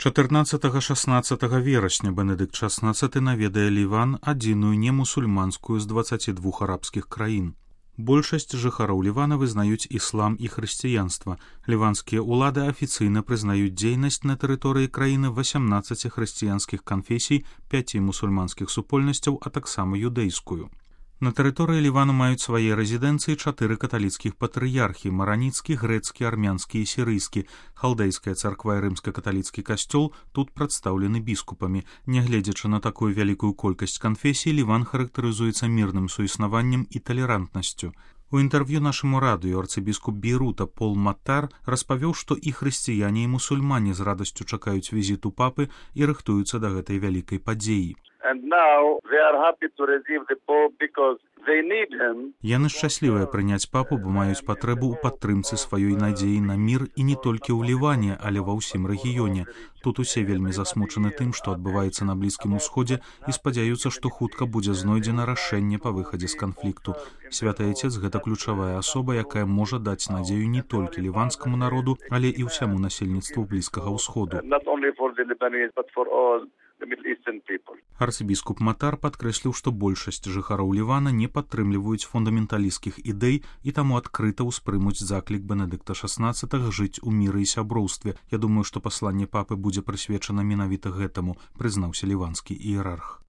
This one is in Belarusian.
14-16 верасня Бенедыкт XVI наведае Ліван, адзіную немусульманскую з 22 арабскіх краін. Большасць жыхароў Лівана вызнаюць іслам і хрысціянства. Ліванскія ўлады афіцыйна прызнаюць дзейнасць на тэрыторыі краіны 18 хрысціянскіх канфесій, 5 мусульманскіх супольнасцяў, а таксама юдэйскую. На тэрыторыі Лівану маюць свае рэзідэнцыі 4 каталіцкіх патрыярхі – мараніцкі, грэцкі, армянскі і сірыйскі. Халдэйская царква і рымска-каталіцкі касцёл тут прадстаўлены біскупамі. Нягледзячы на такую вялікую колькасць канфесій, Ліван характарызуецца мірным суіснаваннем і талерантнасцю. У інтэрв'ю нашаму радыё арцыбіскуп Бейрута Пол Маттар распавёў, што і хрысціяне, і мусульмане з радасцю чакаюць візіту папы і рыхтуюцца да гэтай вялікай падзеі. Яны шчаслівыя прыняць папу, бо маюць патрэбу ў падтрымцы сваёй надзеі на мір і не толькі ў Ліване, але ва ўсім рэгіёне. Тут усе вельмі засмучаны тым, што адбываецца на Блізкім Усходзе, і спадзяюцца, што хутка будзе знойдзена рашэнне па выхадзе з канфлікту. Святы Айцец – гэта ключавая асоба, якая можа даць надзею не толькі ліванскаму народу, але і ўсяму насельніцтву Блізкага Ўсходу. Арцыбіскуп Маттар падкрэсліў, што большасць жыхароў Лівана не падтрымліваюць фундаменталісцкіх ідэй і таму адкрыта ўспрымуць заклік Бенедыкта XVI жыць у міры і сяброўстве. Я думаю, што пасланне папы будзе прысвечана менавіта гэтаму, прызнаўся ліванскі іерарх.